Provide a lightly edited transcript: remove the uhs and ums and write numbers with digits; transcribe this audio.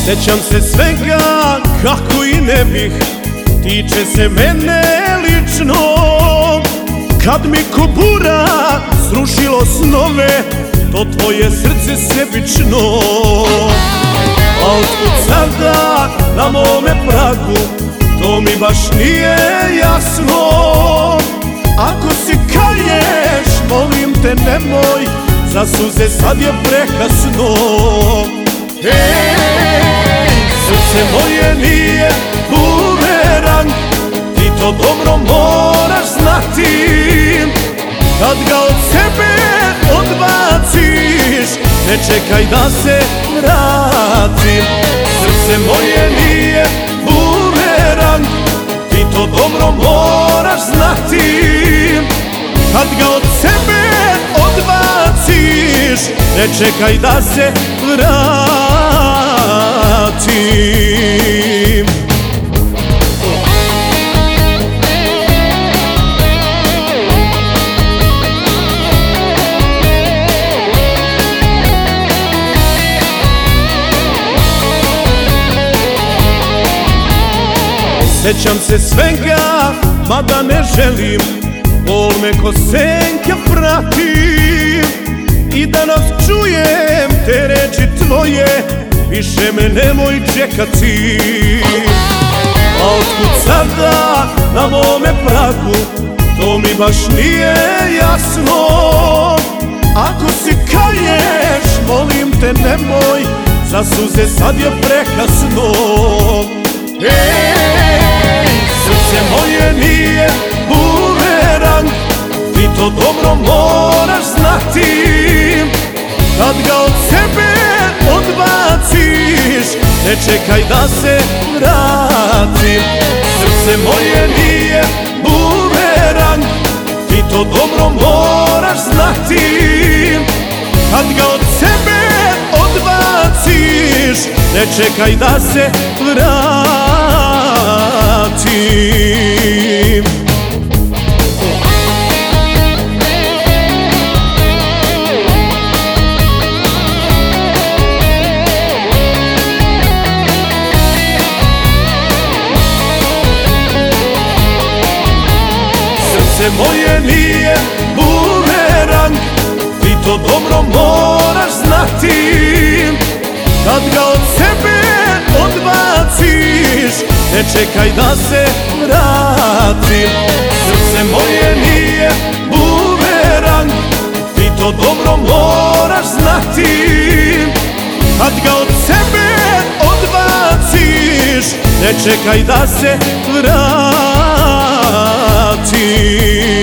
Sećam se svega kako i ne bih, tiče se mene lično. Kad mi ko bura srušilo snove, to tvoje srce sebično. A otkud sada na mome pragu, to mi baš nije jasno. Ako se kaješ, molim te nemoj, za suze sad je prekasno. Srce moje nije bumerang, ti to dobro moraš znati. Kad ga od sebe odbaciš, ne čekaj da se vratim. Srce moje nije bumerang, ti to dobro moraš znati. Kad ga od sebe odbaciš, ne čekaj da se vratim. Sećam se svega, mada ne želim, bol me ko senke pratim. I danas čujem te reči tvoje, više me nemoj čekati. A otkud sada na mome pragu, to mi baš nije jasno. Ako se kaješ, molim te nemoj, za suze sad je prekasno. Srce moje nije bumerang, ti to dobro moraš znati. Kad ga od sebe odbaciš, ne čekaj da se vratim. Srce moje nije bumerang, ti to dobro moraš znati. Kad ga od sebe odbaciš, ne čekaj da se vratim. Srce moje nije bumerang, ti to dobro moraš znati. Kad ga od sebe odbaciš, ne čekaj da se vratim. Srce moje nije bumerang, ti to dobro moraš znati. Kad ga od sebe odbaciš, ne čekaj da se vratim.